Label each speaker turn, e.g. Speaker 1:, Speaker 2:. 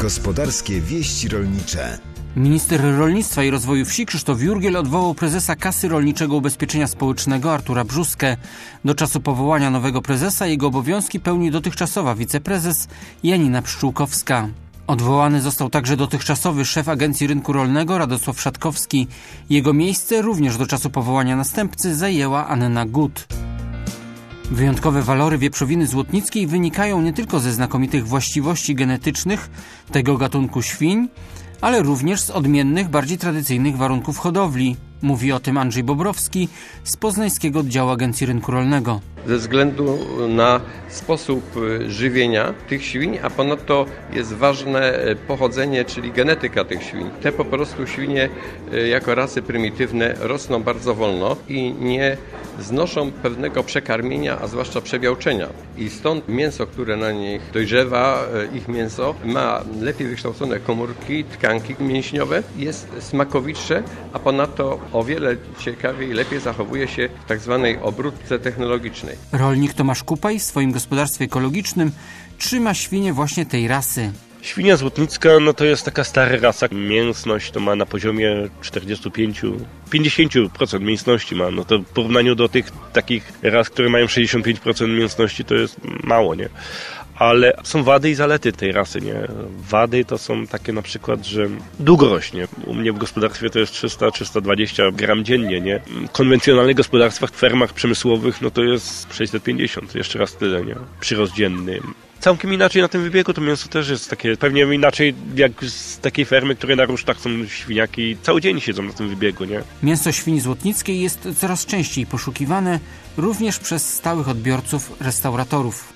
Speaker 1: Gospodarskie wieści rolnicze.
Speaker 2: Minister rolnictwa i rozwoju wsi Krzysztof Jurgiel odwołał prezesa Kasy Rolniczego Ubezpieczenia Społecznego Artura Brzuskę. Do czasu powołania nowego prezesa jego obowiązki pełni dotychczasowa wiceprezes Janina Pszczółkowska. Odwołany został także dotychczasowy szef Agencji Rynku Rolnego Radosław Szatkowski. Jego miejsce również do czasu powołania następcy zajęła Anna Gut. Wyjątkowe walory wieprzowiny złotnickiej wynikają nie tylko ze znakomitych właściwości genetycznych tego gatunku świń, ale również z odmiennych, bardziej tradycyjnych warunków hodowli. Mówi o tym Andrzej Bobrowski z poznańskiego oddziału Agencji Rynku Rolnego.
Speaker 3: Ze względu na sposób żywienia tych świń, a ponadto jest ważne pochodzenie, czyli genetyka tych świń. Te po prostu świnie jako rasy prymitywne rosną bardzo wolno i nie znoszą pewnego przekarmienia, a zwłaszcza przebiałczenia. I stąd mięso, które na nich dojrzewa, ich mięso, ma lepiej wykształcone komórki, tkanki mięśniowe, jest smakowitsze, a ponadto o wiele ciekawiej, lepiej zachowuje się w tak zwanej obróbce technologicznej.
Speaker 2: Rolnik Tomasz Kupaj w swoim gospodarstwie ekologicznym trzyma świnie właśnie tej rasy.
Speaker 4: Świnia złotnicka to jest taka stara rasa. Mięsność to ma na poziomie 50% mięsności ma. To w porównaniu do tych takich ras, które mają 65% mięsności, to jest mało, nie? Ale są wady i zalety tej rasy, nie? Wady to są takie na przykład, że długo rośnie. U mnie w gospodarstwie to jest 300-320 gram dziennie, nie? W konwencjonalnych gospodarstwach, w fermach przemysłowych, to jest 650, jeszcze raz tyle, nie? Przyrost dzienny. Całkiem inaczej na tym wybiegu to mięso też jest takie, pewnie inaczej jak z takiej fermy, które na rusztach są świniaki, cały dzień siedzą na tym wybiegu, nie?
Speaker 2: Mięso świni złotnickiej jest coraz częściej poszukiwane również przez stałych odbiorców, restauratorów.